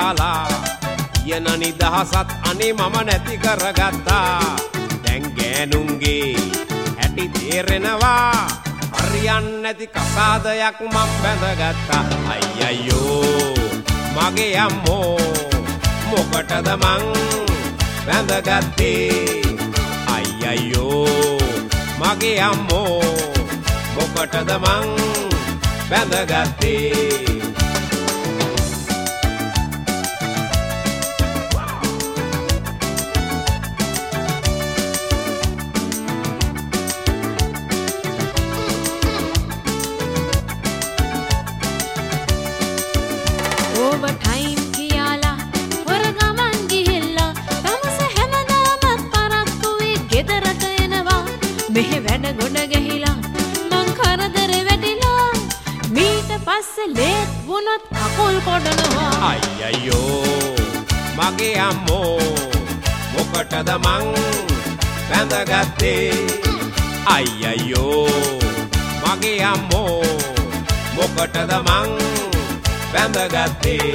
කාලා යන නිදහසත් අනේ මම නැති කරගත්තා දැන් ගෑනුන්ගේ හැටි තේරෙනවා හරියන්නේ නැති කසාදයක් මම බැඳගත්තා අයියෝ මගේ අම්මෝ මොකටද මං බැඳගත්තේ අයියෝ මගේ අම්මෝ මොකටද මං බැඳගත්තේ over time කියලා හොර ගමන් ගිහිල්ලා තමස හැමදාම පරක්කුවේ ගෙදරට එනවා මෙහෙ වැඩ ගොඩ ගැහිලා මං කරදර වැටිලා මීට පස්සේ ලේත් වුණොත් අකුල් කොඩනවා අයියෝ මගේ අම්මෝ මොකටද මං බැඳගත්තේ අයියෝ මගේ අම්මෝ මොකටද මං බැඳගත්තේ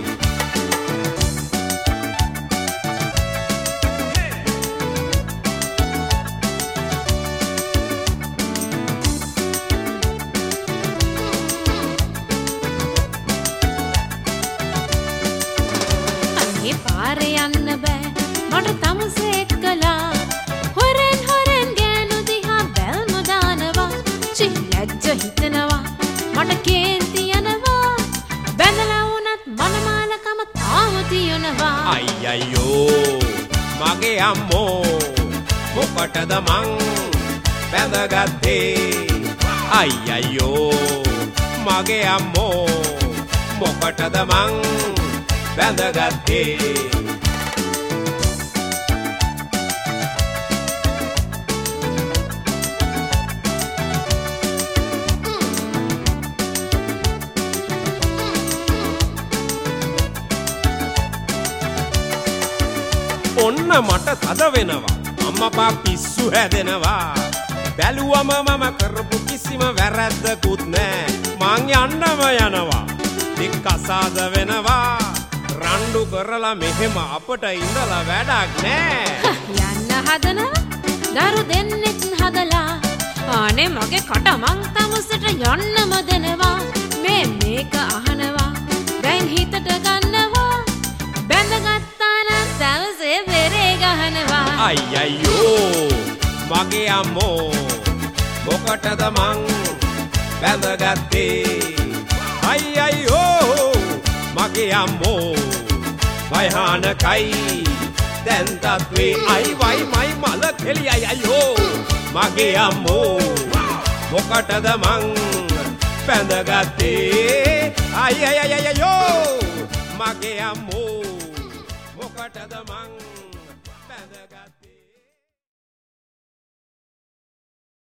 අනේ පාරේ යන්න බෑ මට තමුසේ එක්කලා හොරෙන් ගෑනු දිහා බැල්ම දානවා චි ලැජ්ජ හිතෙනවා මට කේන්ති යනවා බැඳලා වුණත් මනමාලකම තාම තියෙනවා අයියෝ මගේ අම්මෝ මොකටද මං බැඳගත්තේ අයියෝ මගේ අම්මෝ මොකටද මං බැඳගත්තේ ඔන්න මට තද වෙනවා අම්මපා පිස්සු හැදෙනවා බැලුවම මම කරපු කිසිම වැරද්දකුත් නෑ මං යන්නම යනවා ටික කසාද වෙනවා රණ්ඩු කරලා මෙහෙම අපට ඉඳලා වැඩක් නෑ යන්න හදනවා දරු දෙන්නෙක් හදලා අනේ මගේ කට මං තමුසට යන්නම දෙනවා මේක අහනවා දැන් හිතට ගන්නවා බැඳගත්තා නම් තවසේ වෙරේ ගහනවා අයියෝ මගේ අම්මෝ මොකටද මං බැඳගත්තේ අයියෝ මගේ අම්මෝ භයානකයි දැන් තත්වේ අයි වයි මයි මල කෙලියයි අයියෝ මගේ අම්මෝ මොකටද මං බැඳගත්තේ අයියෝ මගේ අම්මෝ මොකටද මං